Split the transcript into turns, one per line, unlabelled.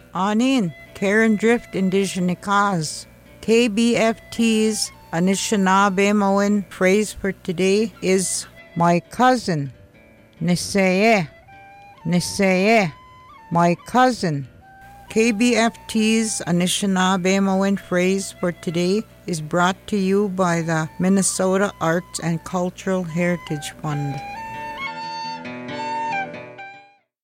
Anin, Karen Drift Indigenikaz. KBFT's Anishinaabe phrase for today is my cousin. Niseye, Niseye, my cousin. KBFT's Anishinaabe phrase for today is brought to you by the Minnesota Arts and Cultural Heritage Fund.